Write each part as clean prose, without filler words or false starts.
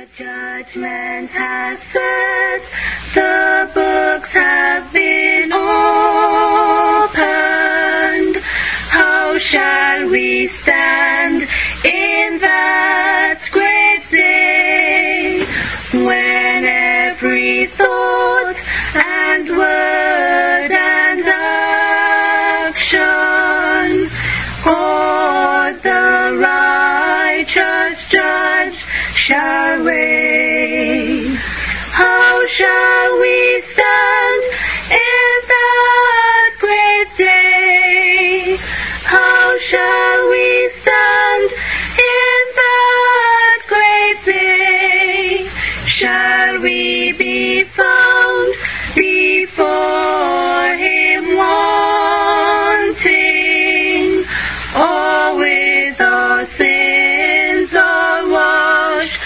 Judgment has set, the books have been opened. How shall we stand in that great day, when every thought and word and action o'er the righteous judge shall weigh? How shall we stand in that great day? How shall we stand in that great day? Shall we be found before him wanting, or with our sins all washed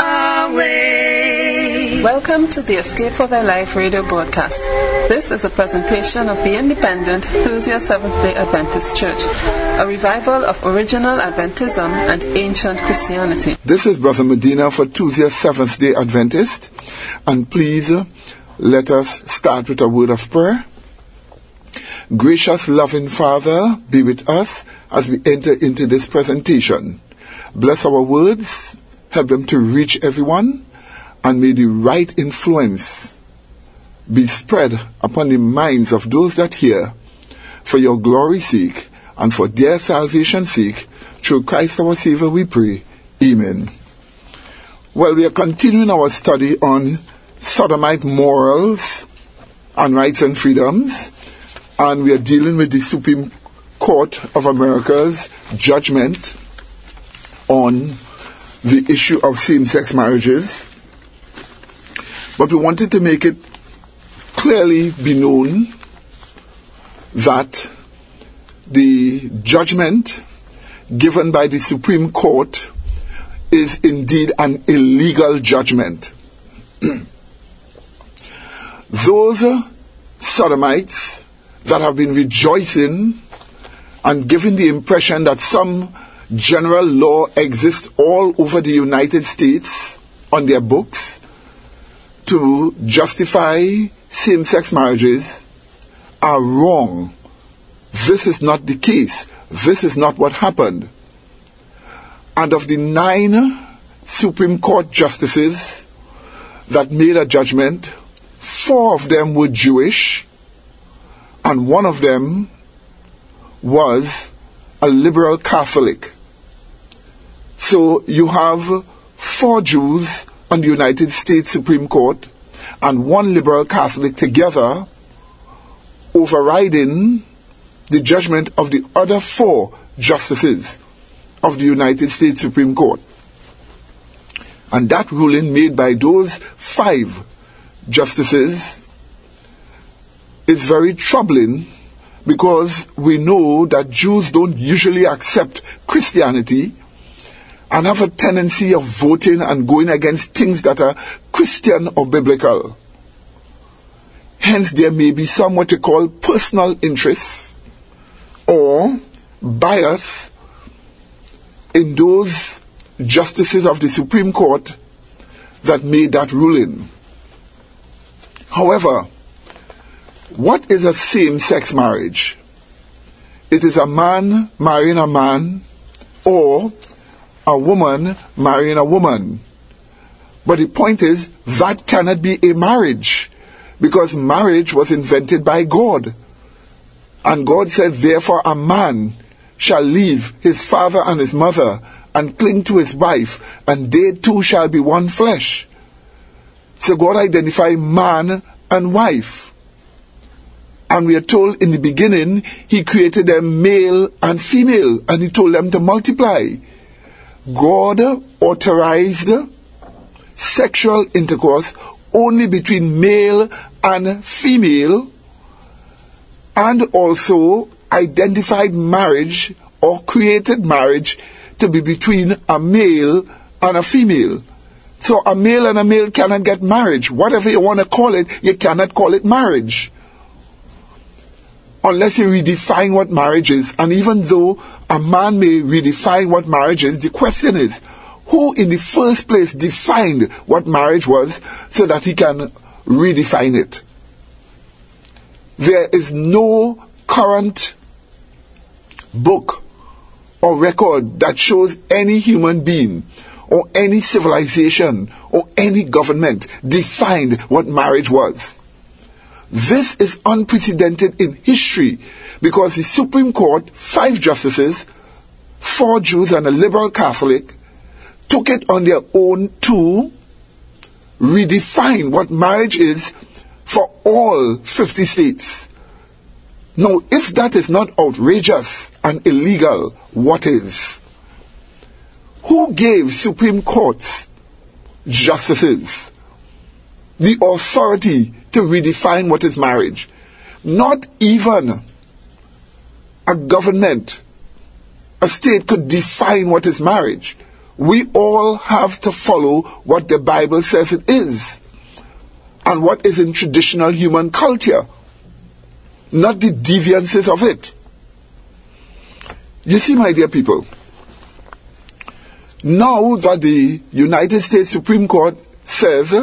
away? Welcome to the Escape for Thy Life radio broadcast. This is a presentation of the independent Thusia Seventh-day Adventist Church, a revival of original Adventism and ancient Christianity. This is Brother Medina for Thusia Seventh-day Adventist, and please let us start with a word of prayer. Gracious, loving Father, be with us as we enter into this presentation. Bless our words, help them to reach everyone, and may the right influence be spread upon the minds of those that hear, for your glory's sake and for their salvation's sake. Through Christ our Savior we pray. Amen. Well, we are continuing our study on sodomite morals and rights and freedoms, and we are dealing with the Supreme Court of America's judgment on the issue of same-sex marriages. But we wanted to make it clearly be known that the judgment given by the Supreme Court is indeed an illegal judgment. Those sodomites that have been rejoicing and giving the impression that some general law exists all over the United States on their books to justify same-sex marriages are wrong. This is not the case. This is not what happened. And of the 9 Supreme Court justices that made a judgment, 4 of them were Jewish, and 1 of them was a liberal Catholic. So you have 4 Jews on the United States Supreme Court and 1 liberal Catholic together overriding the judgment of the other 4 justices of the United States Supreme Court. And that ruling made by those 5 justices is very troubling, because we know that Jews don't usually accept Christianity and have a tendency of voting and going against things that are Christian or biblical. Hence, there may be some what we call personal interests or bias in those justices of the Supreme Court that made that ruling. However, what is a same-sex marriage? It is a man marrying a man or a woman marrying a woman. But the point is, that cannot be a marriage, because marriage was invented by God. And God said, therefore a man shall leave his father and his mother and cling to his wife, and they two shall be one flesh. So God identified man and wife. And we are told in the beginning, he created them male and female, and he told them to multiply. God authorized sexual intercourse only between male and female, and also identified marriage or created marriage to be between a male and a female. So a male and a male cannot get married. Whatever you want to call it, you cannot call it marriage, unless you redefine what marriage is. And even though a man may redefine what marriage is, the question is, who in the first place defined what marriage was so that he can redefine it. There is no current book or record that shows any human being or any civilization or any government defined what marriage was. This is unprecedented in history because the Supreme Court, 5 justices, 4 Jews and a liberal Catholic, took it on their own to redefine what marriage is for all 50 states. Now, if that is not outrageous and illegal, what is? Who gave Supreme Court's justices the authority to redefine what is marriage? Not even a government, a state could define what is marriage. We all have to follow what the Bible says it is and what is in traditional human culture, not the deviances of it. You see, my dear people, now that the United States Supreme Court says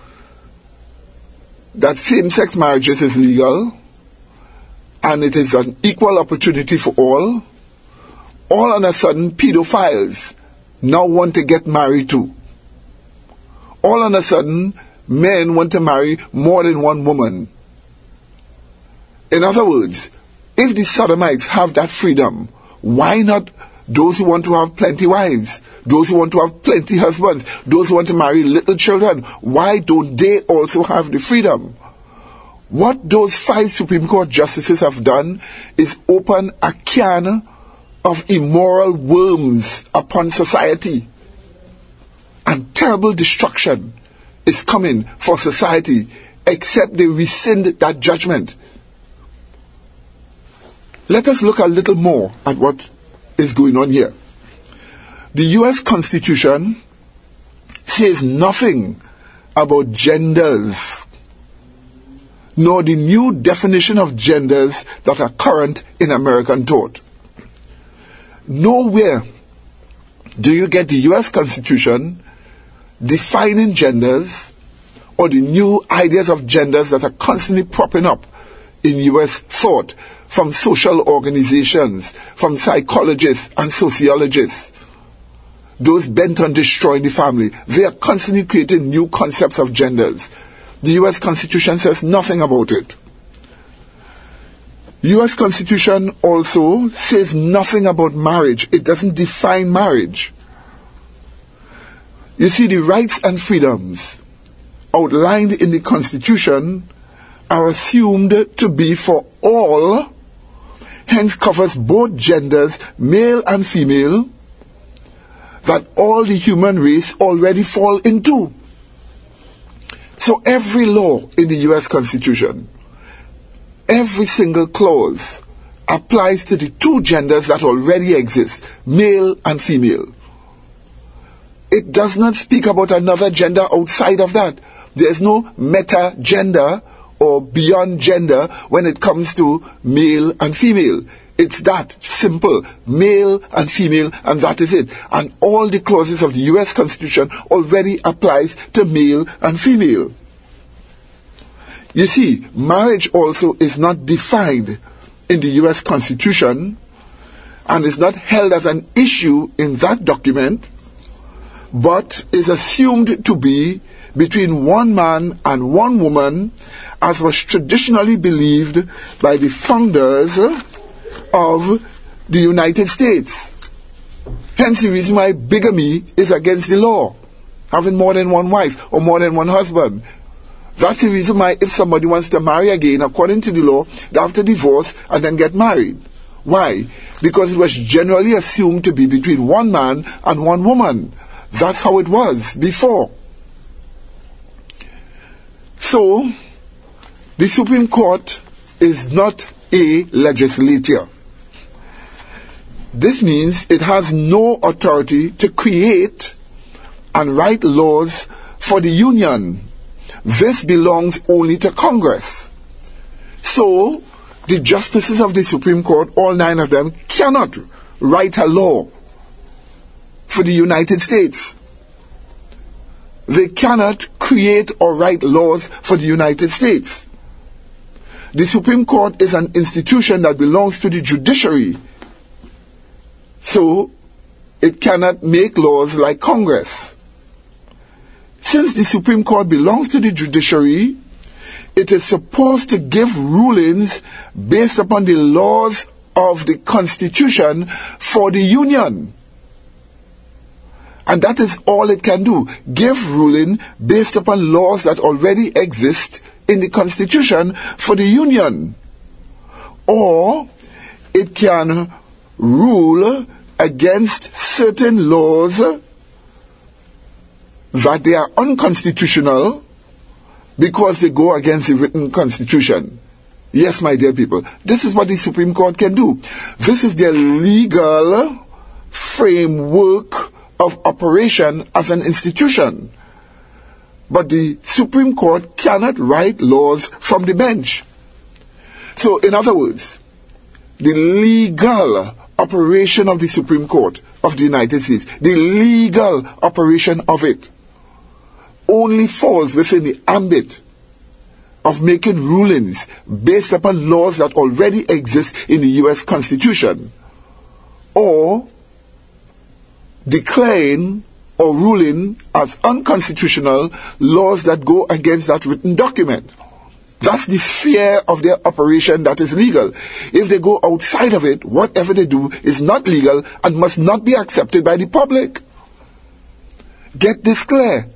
that same-sex marriages is legal and it is an equal opportunity for all of a sudden pedophiles now want to get married too. All of a sudden, men want to marry more than one woman. In other words, if the sodomites have that freedom, why not those who want to have plenty wives, those who want to have plenty husbands, those who want to marry little children? Why don't they also have the freedom? What those 5 Supreme Court justices have done is open a can of immoral worms upon society. And terrible destruction is coming for society except they rescind that judgment. Let us look a little more at what is going on here. The U.S. Constitution says nothing about genders, nor the new definition of genders that are current in American thought. Nowhere do you get the U.S. Constitution defining genders or the new ideas of genders that are constantly propping up in U.S. thought from social organizations, from psychologists and sociologists, those bent on destroying the family. They are constantly creating new concepts of genders. The U.S. Constitution says nothing about it. U.S. Constitution also says nothing about marriage. It doesn't define marriage. You see, the rights and freedoms outlined in the Constitution are assumed to be for all, hence covers both genders, male and female, that all the human race already fall into. So every law in the U.S. Constitution, every single clause applies to the 2 genders that already exist, male and female. It does not speak about another gender outside of that. There is no meta-gender or beyond gender when it comes to male and female. It's that simple, male and female, and that is it. And all the clauses of the U.S. Constitution already applies to male and female. You see, marriage also is not defined in the U.S. Constitution and is not held as an issue in that document, but is assumed to be between one man and one woman, as was traditionally believed by the founders of the United States. Hence the reason why bigamy is against the law, having more than one wife or more than one husband. That's the reason why if somebody wants to marry again, according to the law, they have to divorce and then get married. Why? Because it was generally assumed to be between one man and one woman. That's how it was before. So, the Supreme Court is not a legislature. This means it has no authority to create and write laws for the Union. This belongs only to Congress. So, the justices of the Supreme Court, all 9 of them, cannot write a law for the United States. They cannot create or write laws for the United States. The Supreme Court is an institution that belongs to the judiciary, so it cannot make laws like Congress. Since the Supreme Court belongs to the judiciary, it is supposed to give rulings based upon the laws of the Constitution for the Union. And that is all it can do. Give ruling based upon laws that already exist in the Constitution for the Union. Or it can rule against certain laws that they are unconstitutional because they go against the written Constitution. Yes, my dear people, this is what the Supreme Court can do. This is their legal framework of operation as an institution. But the Supreme Court cannot write laws from the bench. So, in other words, the legal operation of the Supreme Court of the United States, the legal operation of it, only falls within the ambit of making rulings based upon laws that already exist in the U.S. Constitution, or declaring or ruling as unconstitutional laws that go against that written document. That's the sphere of their operation that is legal. If they go outside of it, whatever they do is not legal and must not be accepted by the public. Get this clear.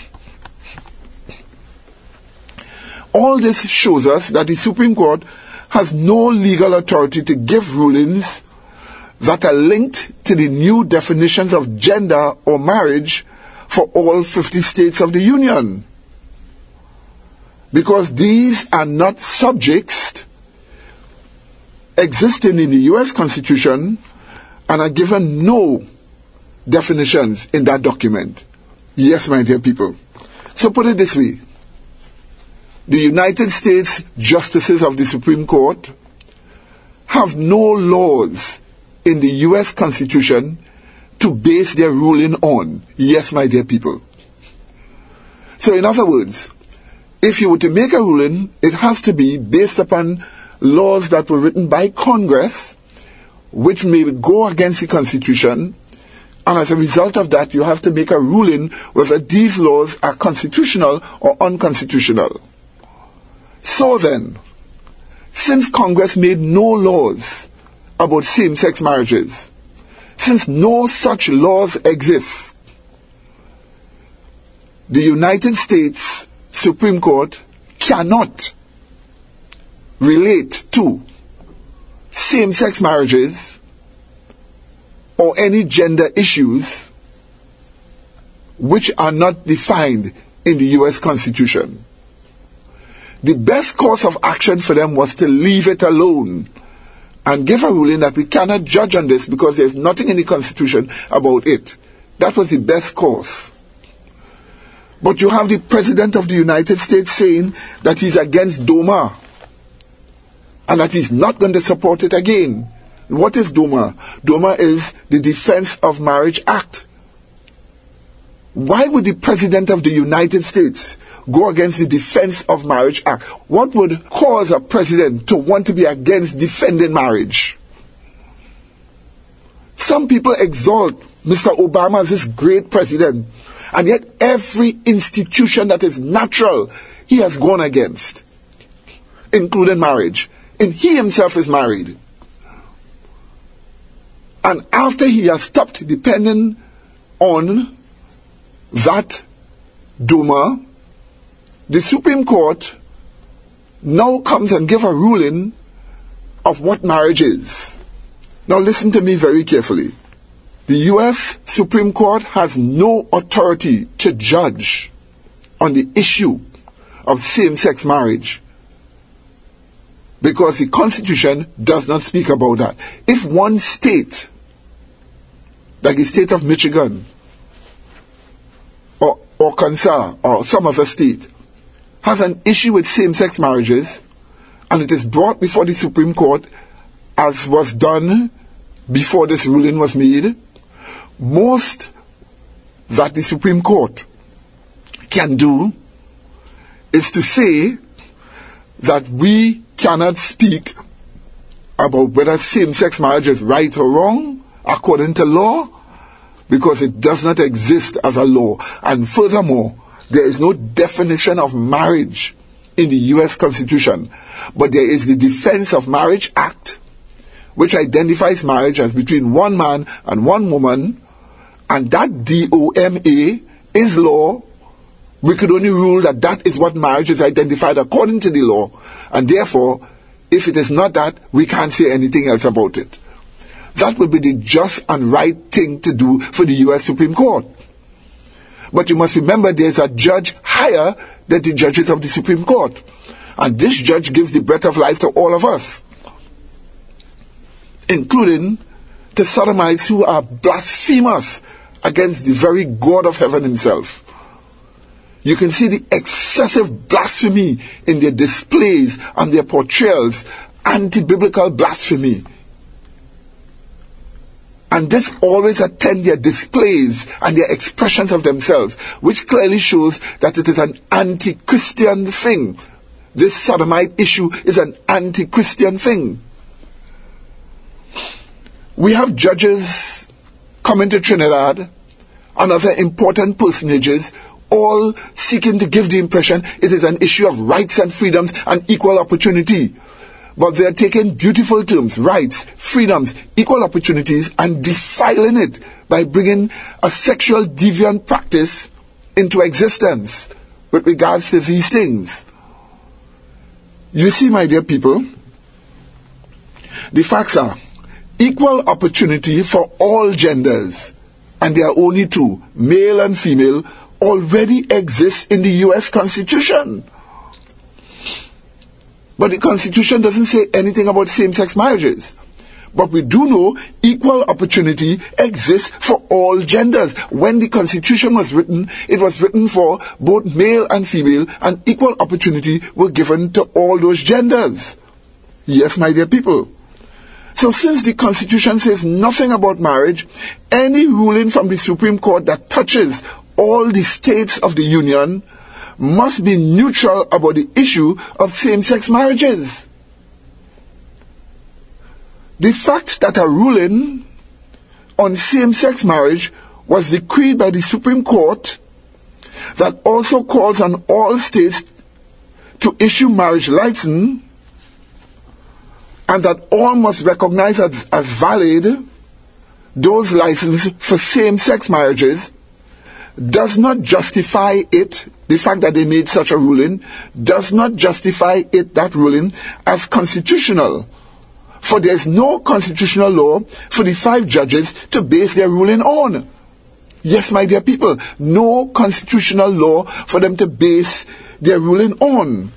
All this shows us that the Supreme Court has no legal authority to give rulings that are linked to the new definitions of gender or marriage for all 50 states of the Union, because these are not subjects existing in the U.S. Constitution and are given no definitions in that document. Yes, my dear people. So put it this way. The United States justices of the Supreme Court have no laws in the U.S. Constitution to base their ruling on. Yes, my dear people. So in other words, if you were to make a ruling, it has to be based upon laws that were written by Congress, which may go against the Constitution, and as a result of that, you have to make a ruling whether these laws are constitutional or unconstitutional. So then, since Congress made no laws about same-sex marriages, since no such laws exist, the United States Supreme Court cannot relate to same-sex marriages or any gender issues which are not defined in the U.S. Constitution. The best course of action for them was to leave it alone and give a ruling that we cannot judge on this because there's nothing in the Constitution about it. That was the best course. But you have the President of the United States saying that he's against DOMA and that he's not going to support it again. What is DOMA? DOMA is the Defense of Marriage Act. Why would the President of the United States go against the Defense of Marriage Act? What would cause a president to want to be against defending marriage? Some people exalt Mr. Obama as this great president, and yet every institution that is natural, he has gone against, including marriage. And he himself is married. And after he has stopped depending on that DOMA, the Supreme Court now comes and gives a ruling of what marriage is. Now listen to me very carefully. The U.S. Supreme Court has no authority to judge on the issue of same-sex marriage because the Constitution does not speak about that. If one state, like the state of Michigan, or Arkansas, or some other state, has an issue with same-sex marriages, and it is brought before the Supreme Court, as was done before this ruling was made, most that the Supreme Court can do is to say that we cannot speak about whether same-sex marriage is right or wrong according to law, because it does not exist as a law. And furthermore, there is no definition of marriage in the U.S. Constitution, but there is the Defense of Marriage Act, which identifies marriage as between one man and one woman, and that DOMA is law. We could only rule that that is what marriage is identified according to the law, and therefore, if it is not that, we can't say anything else about it. That would be the just and right thing to do for the U.S. Supreme Court. But you must remember there's a judge higher than the judges of the Supreme Court. And this judge gives the breath of life to all of us, including to sodomites who are blasphemous against the very God of heaven himself. You can see the excessive blasphemy in their displays and their portrayals, anti-biblical blasphemy. And this always attend their displays and their expressions of themselves, which clearly shows that it is an anti-Christian thing. This sodomite issue is an anti-Christian thing. We have judges coming to Trinidad and other important personages, all seeking to give the impression it is an issue of rights and freedoms and equal opportunity. But they are taking beautiful terms, rights, freedoms, equal opportunities, and defiling it by bringing a sexual deviant practice into existence with regards to these things. You see, my dear people, the facts are equal opportunity for all genders, and there are only two, male and female, already exists in the U.S. Constitution. But the Constitution doesn't say anything about same-sex marriages. But we do know equal opportunity exists for all genders. When the Constitution was written, it was written for both male and female, and equal opportunity were given to all those genders. Yes, my dear people. So since the Constitution says nothing about marriage, any ruling from the Supreme Court that touches all the states of the Union must be neutral about the issue of same-sex marriages. The fact that a ruling on same-sex marriage was decreed by the Supreme Court that also calls on all states to issue marriage license, and that all must recognize as valid those licenses for same-sex marriages, does not justify it. The fact that they made such a ruling does not justify it, that ruling, as constitutional. For there is no constitutional law for the 5 judges to base their ruling on. Yes, my dear people, no constitutional law for them to base their ruling on.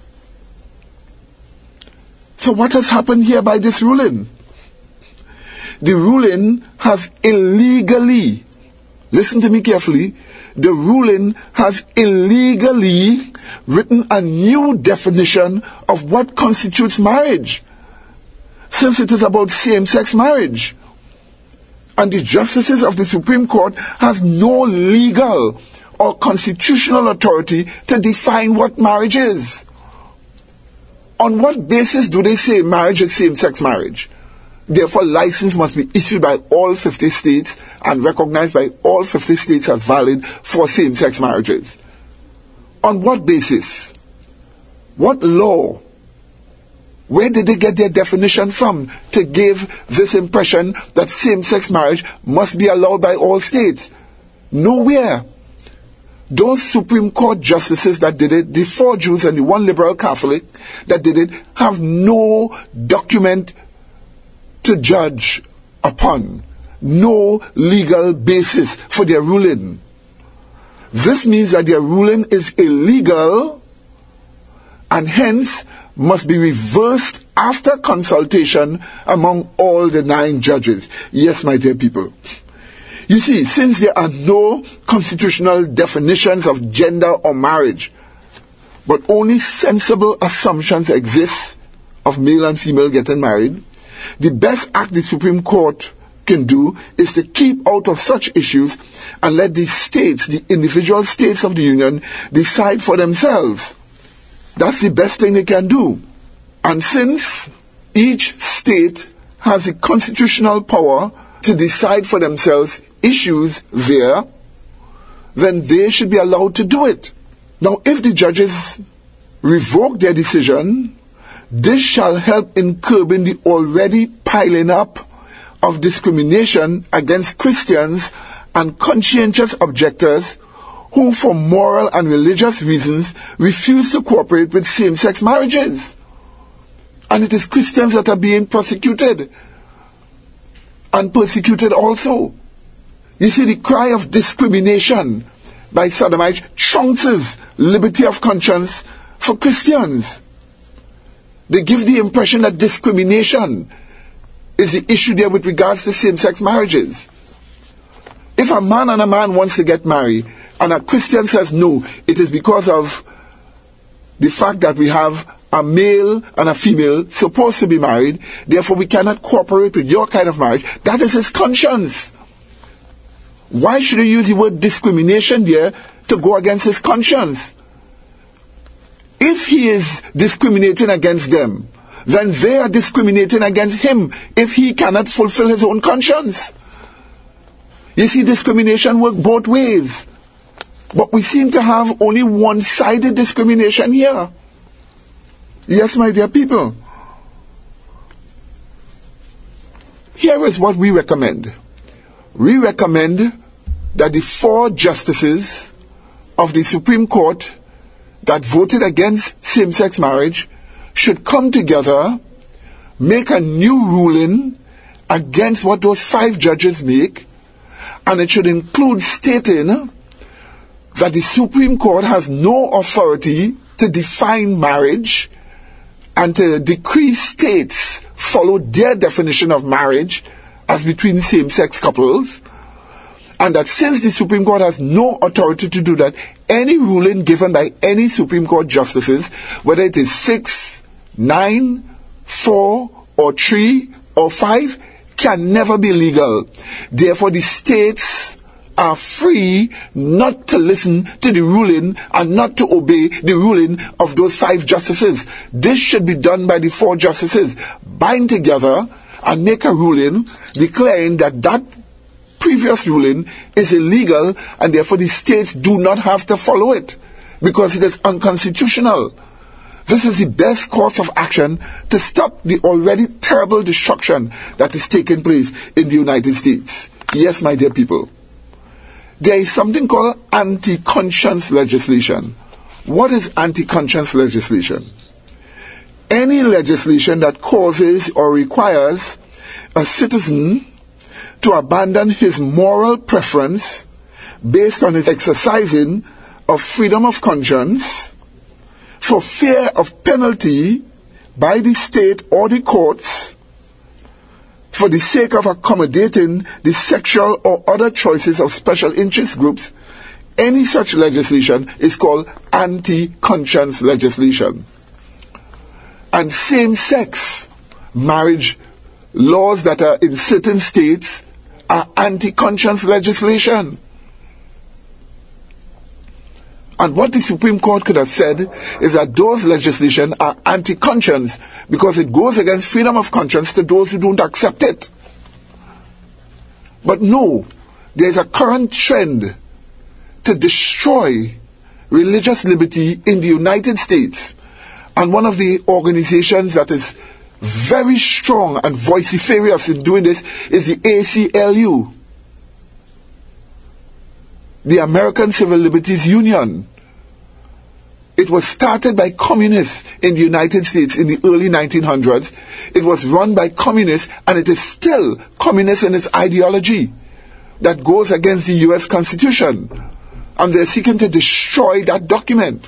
So what has happened here by this ruling? The ruling has illegally, listen to me carefully, the ruling has illegally written a new definition of what constitutes marriage, since it is about same-sex marriage. And the justices of the Supreme Court have no legal or constitutional authority to define what marriage is. On what basis do they say marriage is same-sex marriage? Therefore, license must be issued by all 50 states and recognized by all 50 states as valid for same-sex marriages. On what basis? What law? Where did they get their definition from to give this impression that same-sex marriage must be allowed by all states? Nowhere. Those Supreme Court justices that did it, the 4 Jews and the 1 liberal Catholic that did it, have no document to judge upon, no legal basis for their ruling. This means that their ruling is illegal and hence must be reversed after consultation among all the 9 judges. Yes, my dear people. You see, since there are no constitutional definitions of gender or marriage, but only sensible assumptions exist of male and female getting married, the best act the Supreme Court can do is to keep out of such issues and let the states, the individual states of the Union, decide for themselves. That's the best thing they can do. And since each state has the constitutional power to decide for themselves issues there, then they should be allowed to do it. Now, if the judges revoke their decision, this shall help in curbing the already piling up of discrimination against Christians and conscientious objectors who, for moral and religious reasons, refuse to cooperate with same-sex marriages. And it is Christians that are being prosecuted and persecuted also. You see, the cry of discrimination by sodomites trunks liberty of conscience for Christians. They give the impression that discrimination is the issue there with regards to same-sex marriages. If a man and a man wants to get married and a Christian says no, it is because of the fact that we have a male and a female supposed to be married, therefore we cannot cooperate with your kind of marriage, that is his conscience. Why should he use the word discrimination there to go against his conscience? If he is discriminating against them, then they are discriminating against him if he cannot fulfill his own conscience. You see, discrimination works both ways. But we seem to have only one-sided discrimination here. Yes, my dear people. Here is what we recommend. We recommend that the 4 justices of the Supreme Court that voted against same-sex marriage should come together, make a new ruling against what those 5 judges make, and it should include stating that the Supreme Court has no authority to define marriage and to decree states follow their definition of marriage as between same-sex couples, and that since the Supreme Court has no authority to do that, any ruling given by any Supreme Court justices, whether it is 6, 9, 4, or 3, or 5, can never be legal. Therefore, the states are free not to listen to the ruling and not to obey the ruling of those 5 justices. This should be done by the 4 justices. Bind together and make a ruling declaring that that previous ruling is illegal and therefore the states do not have to follow it because it is unconstitutional. This is the best course of action to stop the already terrible destruction that is taking place in the United States. Yes, my dear people. There is something called anti-conscience legislation. What is anti-conscience legislation? Any legislation that causes or requires a citizen to abandon his moral preference based on his exercising of freedom of conscience for fear of penalty by the state or the courts for the sake of accommodating the sexual or other choices of special interest groups, any such legislation is called anti-conscience legislation. And same-sex marriage laws that are in certain states are anti-conscience legislation. And what the Supreme Court could have said is that those legislation are anti-conscience because it goes against freedom of conscience to those who don't accept it. But no, there's a current trend to destroy religious liberty in the United States. And one of the organizations that is very strong and vociferous in doing this is the ACLU, the American Civil Liberties Union. It was started by communists in the United States in the early 1900s. It was run by communists, and it is still communist in its ideology that goes against the U.S. Constitution. And they're seeking to destroy that document.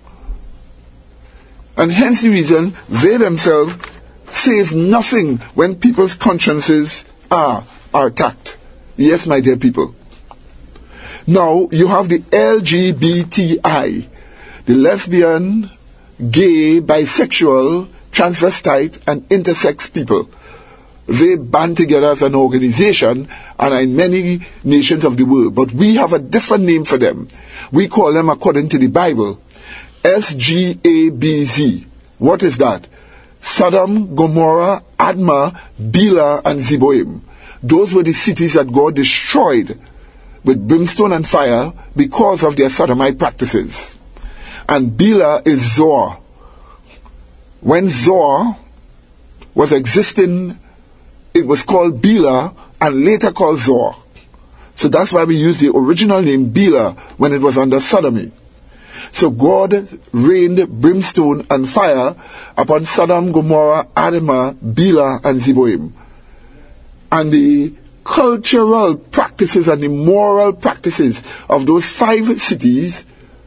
And hence the reason they themselves says nothing when people's consciences are attacked. Yes, my dear people. Now, you have the LGBTI, the lesbian, gay, bisexual, transvestite, and intersex people. They band together as an organization and are in many nations of the world. But we have a different name for them. We call them, according to the Bible, SGABZ. What is that? Sodom, Gomorrah, Admah, Bela, and Zeboim. Those were the cities that God destroyed with brimstone and fire because of their sodomite practices. And Bela is Zoar. When Zoar was existing, it was called Bela and later called Zoar. So that's why we use the original name Bela when it was under sodomy. So God rained brimstone and fire upon Sodom, Gomorrah, Admah, Bela, and Zeboim. And the cultural practices and the moral practices of those 5 cities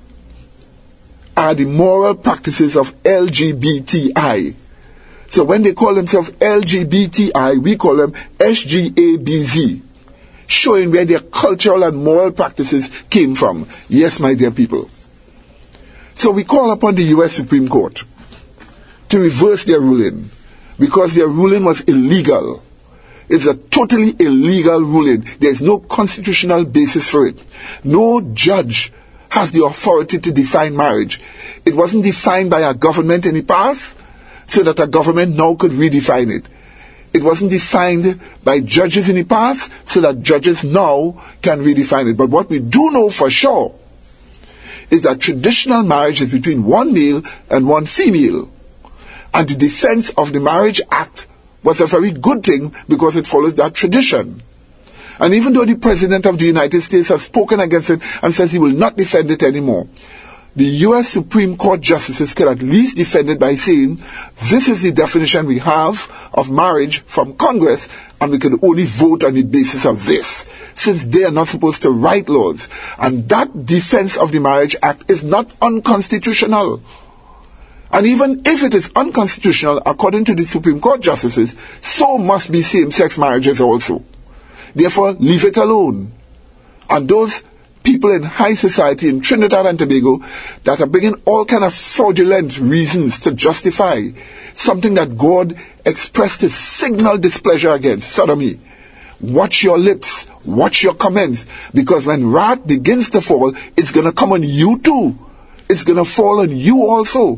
are the moral practices of LGBTI. So when they call themselves LGBTI, we call them SGABZ, showing where their cultural and moral practices came from. Yes, my dear people. So we call upon the U.S. Supreme Court to reverse their ruling, because their ruling was illegal. It's a totally illegal ruling. There's no constitutional basis for it. No judge has the authority to define marriage. It wasn't defined by a government in the past, so that a government now could redefine it. It wasn't defined by judges in the past, so that judges now can redefine it. But what we do know for sure is that traditional marriage is between one male and one female. And the defense of the Marriage Act was a very good thing because it follows that tradition. And even though the President of the United States has spoken against it and says he will not defend it anymore, the U.S. Supreme Court justices can at least defend it by saying, this is the definition we have of marriage from Congress, and we can only vote on the basis of this, since they are not supposed to write laws. And that defense of the Marriage Act is not unconstitutional. And even if it is unconstitutional, according to the Supreme Court justices, so must be same-sex marriages also. Therefore, leave it alone. And those people in high society in Trinidad and Tobago that are bringing all kind of fraudulent reasons to justify something that God expressed his signal displeasure against, sodomy. Watch your lips, watch your comments, because when wrath begins to fall, it's going to come on you too. It's going to fall on you also.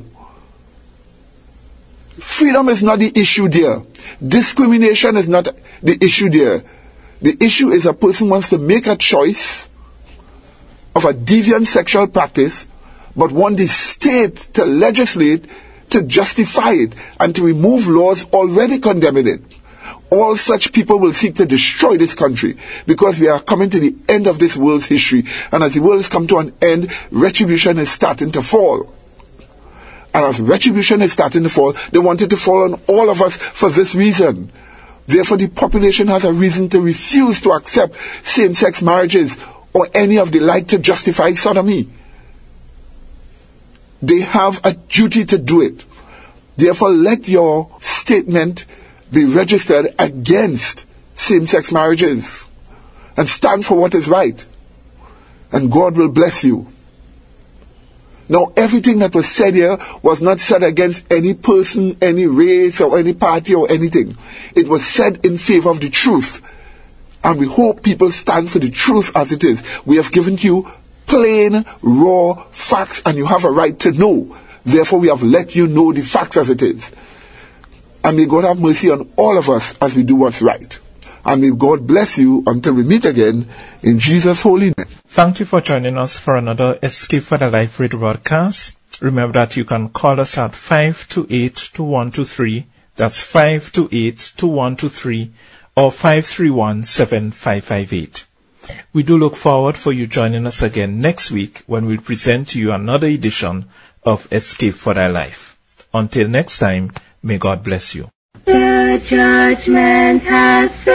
Freedom is not the issue there. Discrimination is not the issue there. The issue is a person wants to make a choice of a deviant sexual practice, but want the state to legislate to justify it and to remove laws already condemning it. All such people will seek to destroy this country, because we are coming to the end of this world's history, and as the world has come to an end, retribution is starting to fall. And as retribution is starting to fall, they want it to fall on all of us for this reason. Therefore, the population has a reason to refuse to accept same-sex marriages or any of the like to justify sodomy. They have a duty to do it. Therefore, let your statement be registered against same-sex marriages and stand for what is right. And God will bless you. Now, everything that was said here was not said against any person, any race, or any party, or anything. It was said in favor of the truth. And we hope people stand for the truth as it is. We have given you plain, raw facts, and you have a right to know. Therefore, we have let you know the facts as it is. And may God have mercy on all of us as we do what's right. And may God bless you until we meet again in Jesus' holy name. Thank you for joining us for another Escape for the Life radio broadcast. Remember that you can call us at 528-2123. That's 528-2123 or 531-7558. We do look forward for you joining us again next week when we'll present to you another edition of Escape for Thy Life. Until next time, may God bless you. The judgment has